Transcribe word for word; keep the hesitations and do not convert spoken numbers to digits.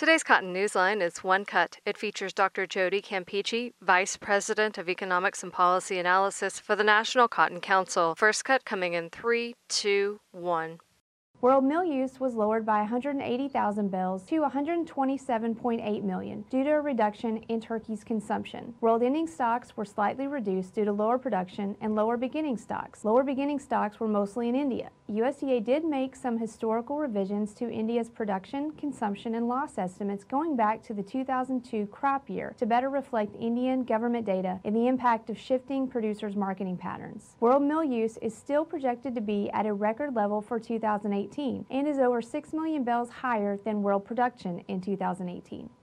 Today's Cotton Newsline is One Cut. It features Doctor Jody Campeachy, Vice President of Economics and Policy Analysis for the National Cotton Council. First cut coming in three, two, one. World mill use was lowered by one hundred eighty thousand bales to one hundred twenty-seven point eight million due to a reduction in turkey's consumption. World ending stocks were slightly reduced due to lower production and lower beginning stocks. Lower beginning stocks were mostly in India. U S D A did make some historical revisions to India's production, consumption, and loss estimates going back to the two thousand two crop year to better reflect Indian government data and the impact of shifting producers' marketing patterns. World mill use is still projected to be at a record level for two thousand eighteen and is over six million bales higher than world production in two thousand eighteen.